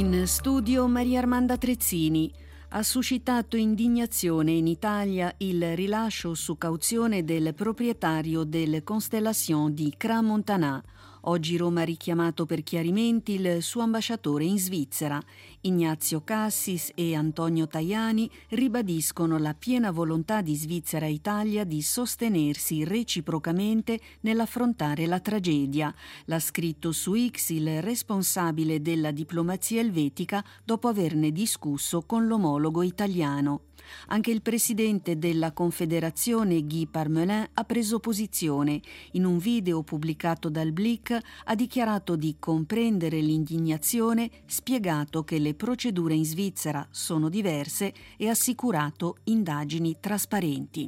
In studio Maria Armanda Trezzini. Ha suscitato indignazione in Italia il rilascio su cauzione del proprietario del Constellation di Crans-Montana. Oggi Roma ha richiamato per chiarimenti il suo ambasciatore in Svizzera. Ignazio Cassis e Antonio Tajani ribadiscono la piena volontà di Svizzera e Italia di sostenersi reciprocamente nell'affrontare la tragedia. L'ha scritto su X il responsabile della diplomazia elvetica dopo averne discusso con l'omologo italiano. Anche il presidente della Confederazione Guy Parmelin ha preso posizione. In un video pubblicato dal Blick ha dichiarato di comprendere l'indignazione, spiegato che le procedure in Svizzera sono diverse e assicurato indagini trasparenti.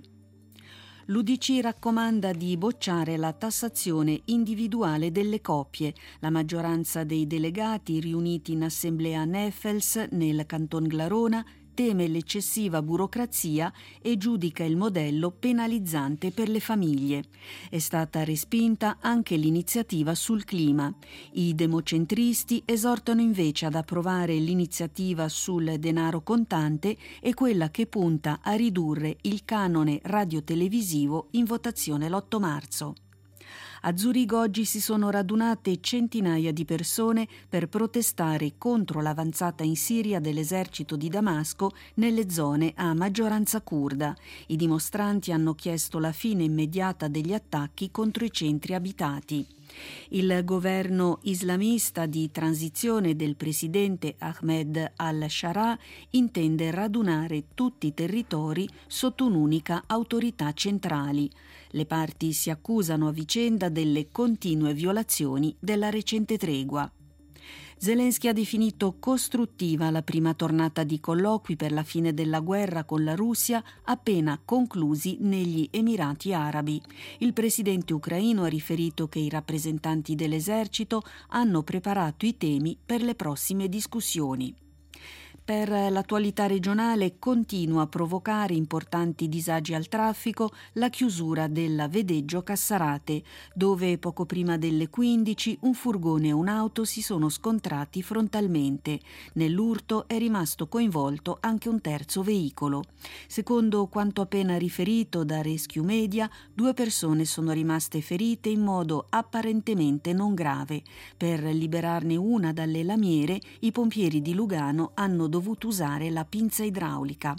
L'UDC raccomanda di bocciare la tassazione individuale delle coppie. La maggioranza dei delegati riuniti in assemblea Neffels nel Canton Glarona teme l'eccessiva burocrazia e giudica il modello penalizzante per le famiglie. È stata respinta anche l'iniziativa sul clima. I democentristi esortano invece ad approvare l'iniziativa sul denaro contante e quella che punta a ridurre il canone radiotelevisivo in votazione l'8 marzo. A Zurigo oggi si sono radunate centinaia di persone per protestare contro l'avanzata in Siria dell'esercito di Damasco nelle zone a maggioranza curda. I dimostranti hanno chiesto la fine immediata degli attacchi contro i centri abitati. Il governo islamista di transizione del presidente Ahmed al-Sharaa intende radunare tutti i territori sotto un'unica autorità centrali. Le parti si accusano a vicenda delle continue violazioni della recente tregua. Zelensky ha definito costruttiva la prima tornata di colloqui per la fine della guerra con la Russia appena conclusi negli Emirati Arabi. Il presidente ucraino ha riferito che i rappresentanti dell'esercito hanno preparato i temi per le prossime discussioni. Per l'attualità regionale continua a provocare importanti disagi al traffico la chiusura della Vedeggio Cassarate, dove poco prima delle 15 un furgone e un'auto si sono scontrati frontalmente. Nell'urto è rimasto coinvolto anche un terzo veicolo. Secondo quanto appena riferito da Rescue Media, 2 persone sono rimaste ferite in modo apparentemente non grave. Per liberarne una dalle lamiere, i pompieri di Lugano hanno dovuto usare la pinza idraulica.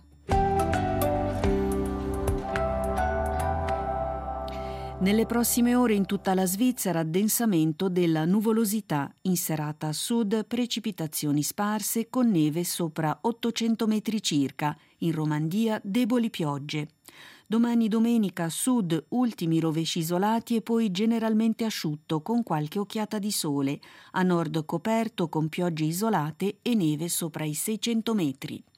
Nelle prossime ore in tutta la Svizzera addensamento della nuvolosità, in serata a sud precipitazioni sparse con neve sopra 800 metri circa, in Romandia deboli piogge. Domani domenica a sud ultimi rovesci isolati e poi generalmente asciutto con qualche occhiata di sole, a nord coperto con piogge isolate e neve sopra i 600 metri.